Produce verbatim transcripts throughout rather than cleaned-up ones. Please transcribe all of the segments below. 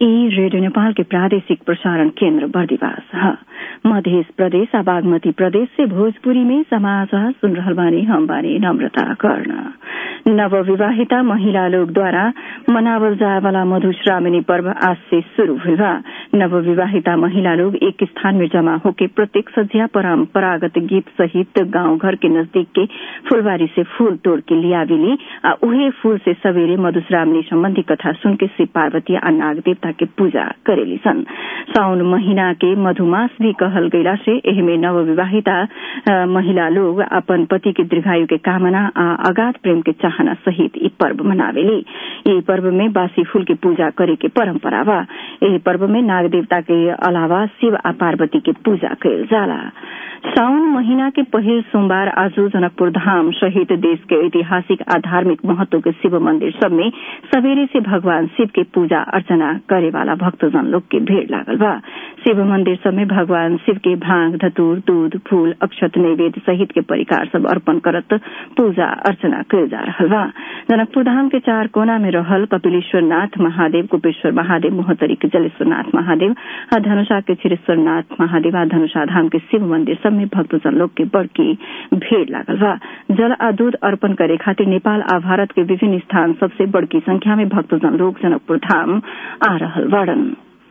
ई रेडियो नेपाल के प्रादेशिक प्रसारण केन्द्र बर्दिवास है। मध्य प्रदेश और बागमती प्रदेश से भोजपुरी में समाचार सुन रहल बानी। हम बानी नम्रता कर्ण। नवविवाहिता महिला लोग द्वारा मनावल जाए वाला मधुश्रावणी पर्व आज से शुरू हुआ। नवविवाहिता महिला लोग एक स्थान में जमा होकर प्रत्येक सज्जा परम्परागत गीत सहित गांव घर के नजदीक के फुलवारी से फूल तोड़ के लियाविली आ उहे फूल से सवेरे मधुश्रावणी संबंधी कथा सुन के शिव पार्वती आ नाग देवता के पूजा करेली सन। साउन महीना के मधुमास भी कहल गईला से एहमे नवविवाहिता महिला लोग अपन पति के दीर्घायु के कामना आ अगाध प्रेम के चाहना सहित ई पर्व मनावेली। ई पर्व में बासी फूल की पूजा करे के परंपरा बा। एही पर्व में नाग देवता के अलावा शिव आ पार्वती के पूजा कईल जाला। साउन महीना के पहिल सोमवार आज जनकपुर धाम सहित देश के ऐतिहासिक आ धार्मिक महत्व के शिव मंदिर सब में सवेरे से भगवान शिव के पूजा अर्चना करे वाला भक्तजन लोग के भीड़ लागल बा। शिव मंदिर सब में भगवान शिव के भांग, धतूर, दूध, फूल, अक्षत, नैवेद्य सहित के परिकार सब अर्पण करत पूजा अर्चना कईल जा रहल बा। जनकपुर धाम के चार कोना में रहल कपिलेश्वर नाथ महादेव, कुपेश्वर महादेव, मोहतरी के जलेश्वर नाथ महादेव, धनुषा के क्षीरेश्वर नाथ महादेव आ धनुषा धाम के शिव मंदिर सब में भक्तजन लोग के बड़की भीड़ लागल बा। जल आ दूध अर्पण करे खातिर नेपाल आ भारत के विभिन्न स्थान सबसे बड़की संख्या में भक्तजन लोग जनकपुर धाम आ रहल बाड़न।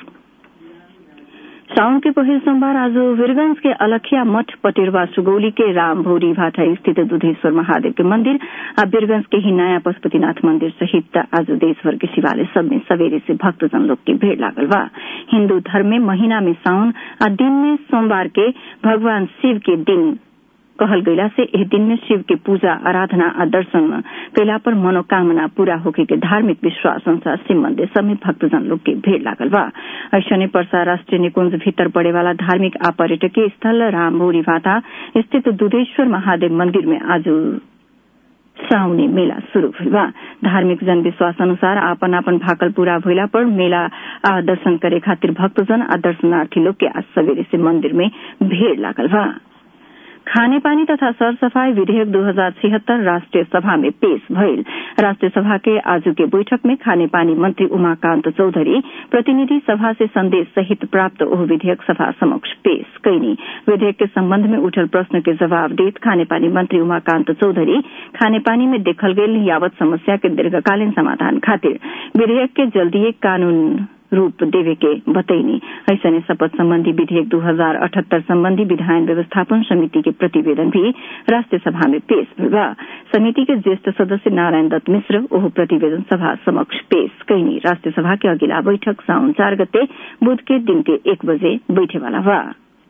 साउन के पहिल सोमवार आज वीरगंज के अलखिया मठ, पटेरवा सुगौली के राम भौरी भाटा स्थित दुधेश्वर महादेव के मंदिर आ वीरगंज के ही नया पशुपतिनाथ मंदिर सहित आज देशभर के शिवालय सब में सवेरे से भक्तजन लोग की भीड़ लागल बा। हिन्दू धर्म में महीना में साउन आ दिन में सोमवार के भगवान शिव के दिन कहल गईला से एह दिन में शिव के पूजा, आराधना आ दर्शन कैला पर मनोकामना पूरा होके के धार्मिक विश्वास अनुसार शिव मंदिर सब में भक्तजन लोग के भीड़ लागल बा। ऐसने परसा राष्ट्रीय निकुंज भीतर पड़े वाला धार्मिक आ पर्यटकीय स्थल राम भौरी भाटा स्थित दुधेश्वर महादेव मंदिर में आज साउनी मेला शुरू हुआ। धार्मिक जन विश्वास अनुसार आपन आपन भाकल पूरा भइला पर मेला आ दर्शन करे खातिर भक्तजन आ दर्शनार्थी लोग के आज सवेरे से मंदिर में भीड़ लागल बा। खाने पानी तथा सर सफाई विधेयक दो हजार छिहत्तर राष्ट्रीय सभा में पेश भइल। राष्ट्रीय सभा के आज के बैठक में खाने पानी मंत्री उमाकांत चौधरी प्रतिनिधि सभा से संदेश सहित प्राप्त ओह विधेयक सभा समक्ष पेश कईनी। विधेयक के संबंध में उठल प्रश्न के जवाब देत खाने पानी मंत्री उमाकांत चौधरी खाने पानी में देखल गईल यावत समस्या के दीर्घकालीन समाधान खातिर विधेयक के जल्दी कानून रूप देवे के बतैनी। ऐसने शपथ संबंधी विधेयक दो हजार अठहत्तर संबंधी विधायन व्यवस्थापन समिति के प्रतिवेदन भी राष्ट्रीय सभा में पेश हुआ। समिति के ज्येष्ठ सदस्य नारायण दत्त मिश्र ओह प्रतिवेदन सभा समक्ष पेश कईनी। राष्ट्रीय सभा के अगिला बैठक साउन चार गते बुध के दिन के एक बजे बैठे वाला बा।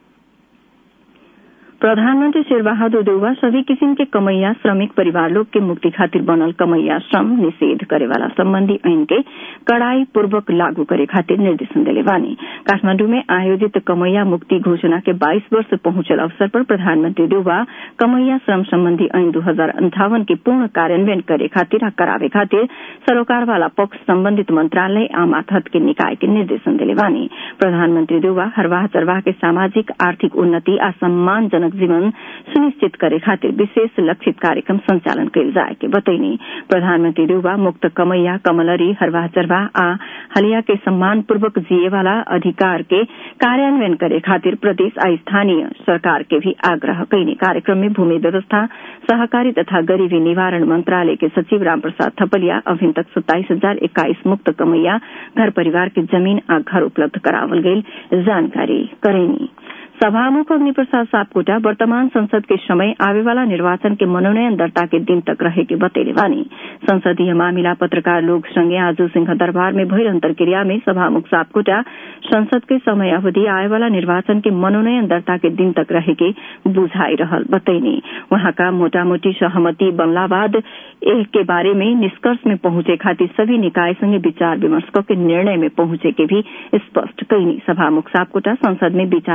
प्रधानमंत्री शेरबहादुर देउवा सभी किसिम के कमैया श्रमिक परिवार लोग के मुक्ति खातिर बनल कमैया श्रम निषेध करे वाला संबंधी ऐन के कड़ाई पूर्वक लागू करे खातिर निर्देशन देले बानी। काठमांडू में आयोजित कमैया मुक्ति घोषणा के बाईस वर्ष पहुंचल अवसर पर प्रधानमंत्री देउवा कमैया श्रम संबंधी ऐन दो हजार अंठावन के पूर्ण कार्यान्वयन करे खातिर करावे खातिर सरोकार वाला पक्ष संबंधित मंत्रालय आ मातहत के निकाय के निर्देशन देले बानी। प्रधानमंत्री देउवा हरवाह चरवाह के सामाजिक आर्थिक उन्नति आ सम्मानजनक जीवन सुनिश्चित करे खातिर विशेष लक्षित कार्यक्रम संचालन कईल जाए के बतैनी। प्रधानमंत्री देउवा मुक्त कमैया, कमलरी, हरवाह चरवाह आ हलिया के सम्मान पूर्वक जिये वाला अधिकार के कार्यान्वयन करे खातिर प्रदेश आ स्थानीय सरकार के भी आग्रह कईनी। कार्यक्रम में भूमि व्यवस्था, सहकारी तथा गरीबी निवारण मंत्रालय के सचिव राम प्रसाद थपलिया अभिन तक सत्ताईस हजार इक्कीस मुक्त कमैया घर परिवार के जमीन आ घर उपलब्ध करावल गईल जानकारी करेनी। सभामुख अग्नि प्रसाद सापकोटा वर्तमान संसद के समय आवे वाला निर्वाचन के मनोनयन दर्ता के दिन तक रहे के बतैले बानी। संसदीय मामिला पत्रकार लोक संगे आज सिंह दरबार में भइल अंतर्क्रिया में सभामुख सापकोटा संसद के समय अवधि आए वाला निर्वाचन के मनोनयन दर्ता के दिन तक रहे के बुझाई रहल बतैनी। वहां का मोटा मोटी सहमति बनला बाद एह के बारे में निष्कर्ष में पहुंचे खातिर सभी निकाय संगे विचार विमर्श के निर्णय में पहुंचे के भी स्पष्ट कईनी। सभामुख सापकोटा संसद में विचाराधीन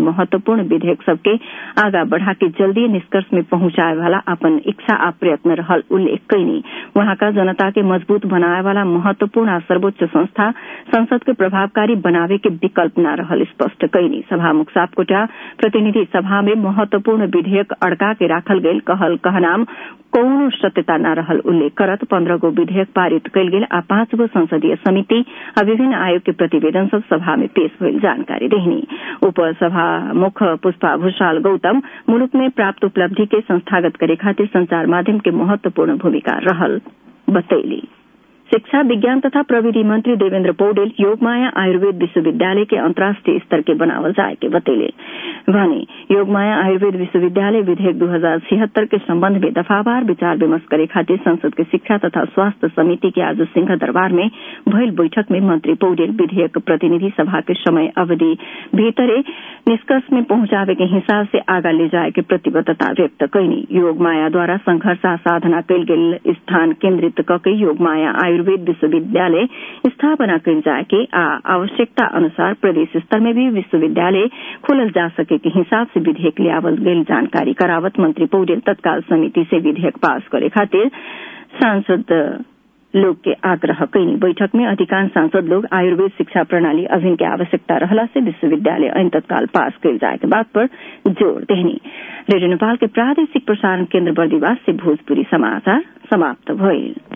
महत्वपूर्ण विधेयक सबके आगा बढ़ा के जल्दी निष्कर्ष में पहुंचाए वाला अपन इच्छा आ प्रयत्न रहल उल्लेख कैनी। वहाँका जनता के मजबूत बनाए वाला महत्वपूर्ण आ सर्वोच्च संस्था संसद के प्रभावकारी बनावे के विकल्प न रहल स्पष्ट कैनी। सभामुख सापकोटा प्रतिनिधि सभा में महत्वपूर्ण विधेयक अड़का के राखल गईल कहल कहनाम कौनो सत्यता न रहल उल्लेख करत पंद्रह गो विधेयक पारित कैल गेल आ पांच गो संसदीय समिति आ विभिन्न आयोग के प्रतिवेदन सब सभा में पेश भइल जानकारी देहनी। उपसभामुख पुष्पा भूषाल गौतम मुलुक में प्राप्त उपलब्धि के संस्थागत करे खातिर संचार माध्यम के महत्वपूर्ण भूमिका रहल बतैली। शिक्षा विज्ञान तथा प्रविधि मंत्री देवेन्द्र पौडेल योगमाया आयुर्वेद विश्वविद्यालय के अंतर्राष्ट्रीय स्तर के बनावल जाए के बतैले। भने योगमाया आयुर्वेद विश्वविद्यालय विधेयक दो हजार छिहत्तर के संबंध में दफावार विचार विमर्श करे खातिर संसद के शिक्षा तथा स्वास्थ्य समिति के आज सिंह दरबार में भइल बैठक में मंत्री पौडेल विधेयक प्रतिनिधि सभा के समय अवधि भीतरे निष्कर्ष में पहुंचावे के हिसाब से आगा ले जाए के प्रतिबद्धता व्यक्त कैनी। योगमाया द्वारा संघर्ष आ साधना कैल गेल स्थान केन्द्रित कके योगमाया आयुर्वेद विश्वविद्यालय स्थापना कैल जाए के आ आवश्यकता अनुसार प्रदेश स्तर में भी विश्वविद्यालय खोलल जा सके के हिसाब से विधेयक लियावल गईल जानकारी करावत मंत्री पौडेल तत्काल समिति से विधेयक पास करे खातिर सांसद लोग के आग्रह कैनी। बैठक में अधिकांश सांसद लोग आयुर्वेद शिक्षा प्रणाली अभिन्न के आवश्यकता रहला से विश्वविद्यालय ऐन तत्काल पास कैल जाए के बात पर जोर देहनी। रेडियो नेपाल के प्रादेशिक प्रसारण केन्द्र बर्दिवास से भोजपुरी समाचार समाप्त भइल।